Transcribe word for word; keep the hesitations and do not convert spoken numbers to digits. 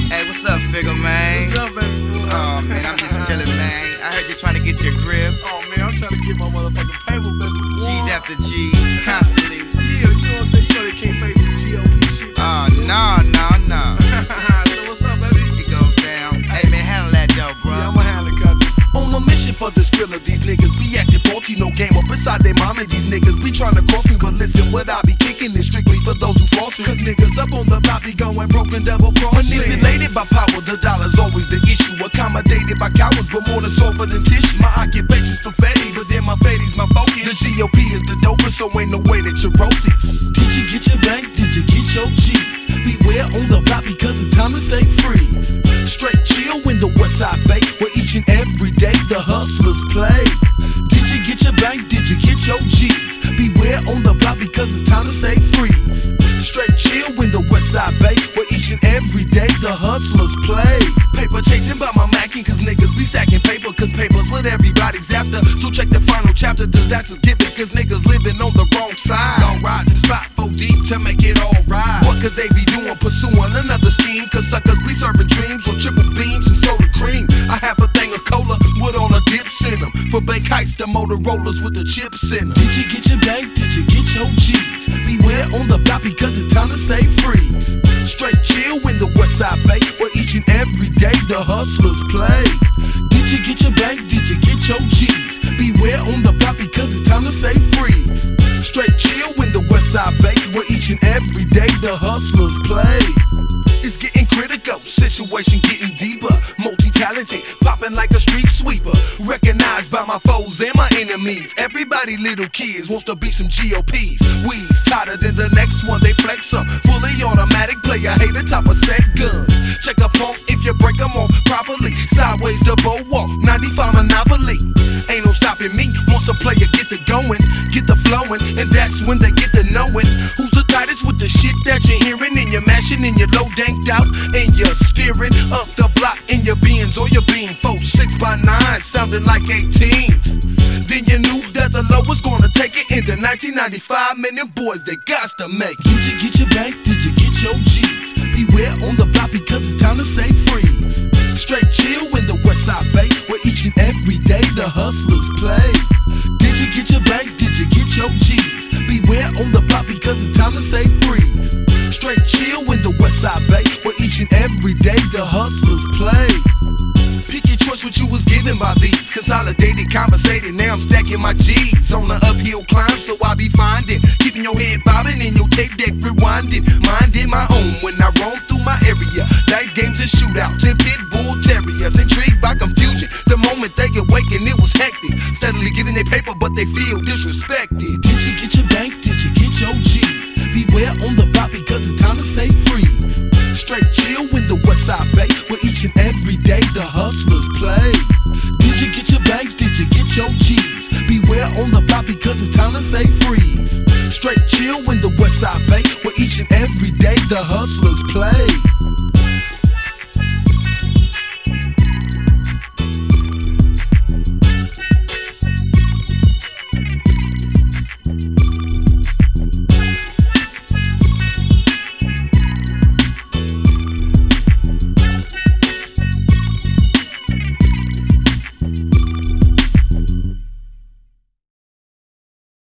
Hey, what's up, Figure, man? What's up, baby? Oh, man, I'm just chillin', man. I heard you trying to get your crib. Oh, man, I'm trying to get my motherfucking paper, baby. G's after G's, constantly. Yeah, you know what I'm saying? You know they can't pay this G O P shit. Oh, no, no, no. So what's up, baby? It goes down. Hey, man, handle that dope, bro. Yeah, I'ma handle it, cousin. On a mission for this thriller, these niggas be acting faulty, no game up inside their mom, and these niggas be trying to cross me. But listen, what I be kicking is strictly for those who false. Cause niggas up on the block be going broke and double crossing. Manipulated by power, the dollar's always the issue. Accommodated by cowards, but more than softer than tissue. My occupation's prophetic, but then my feti's my focus. The G O P is the dopest, so ain't no way that you wrote this. Did you get your bank? Did you get your G's? Beware on the block because it's time to say freeze. Straight chill in the West Side Bay, where each and every day the hustlers play. Did you get your bank? Did you get your G's? Beware on the block because it's time to say freeze. Straight chill in the West Side Bay, where each and every day the hustlers play. Paper chasing by my macking, cause niggas be stacking paper, cause paper's what everybody's after. So check the final chapter, does that's a given, cause niggas living on the wrong side. All right, the spot four deep to make it all right. What could they be doing? Pursuing another scheme, cause suckers be serving dreams with triple beams and soda cream. I have a thing of cola with all the dips in them. For bank heights, the Motorola's with the chips in them. Did you get your bank? Did you get your G's? Beware on the block because it's time to say freeze. Straight chill in the West Side Bay, where each and every day the hustlers play. Did you get your bank? Did you get your G's? Beware on the block because it's time to say freeze. Straight chill in the West Side Bay, where each and every day the hustlers play. It's getting critical, situation getting deeper. Multi-talented, popping like a street sweeper. Recognized by my foes and my enemies. Everybody little kids wants to be some G O Ps. Weeds tighter than the next one, they flex up. Fully automatic player, hater top of set guns. Check a pump if you break them off properly. Sideways the bow walk, ninety-five Monopoly. Ain't no stopping me, once a player get the going, get the flowing, and that's when they get the knowing. Who's the tightest with the shit that you're hearing, and you're mashing, and you're low danked out, and you're steering up the block in your beans or your beam. Four, six by nine, sounding like eighteens. Then you knew that the low was gonna take it in the nineteen ninety-five, man, them boys, they got to make. Did you get your bank? Did you get your G's? Beware on the block because it's time to say freeze. Straight chill in the West Side Bay, where each and every day the hustlers play. Did you get your bank? Did you get your G's? Beware on the block because it's time to say freeze. Straight chill in the West Side Bay, where each and every day the hustlers play. Pick your choice what you was given by these. Consolidated, conversated, now I'm stacking my G's. On the uphill climb, so I be finding. Keeping your head bobbing and your tape deck rewinding. Minding my own when I roam through my area. Dice games and shootouts and pit bull terriers. Intrigued by confusion, the moment they awaken it was hectic. Steadily getting their paper but they feel disrespected. Did you get your bank? Did you get your G's? Beware on the block because it's time to say freeze. Straight chill in the West Side Bay, where each and every day the hustlers play. Did you get your bank? Did you get your G's? Beware on the block because it's time to say freeze. Straight chill in the West Side Bay, where each and every day the hustlers play.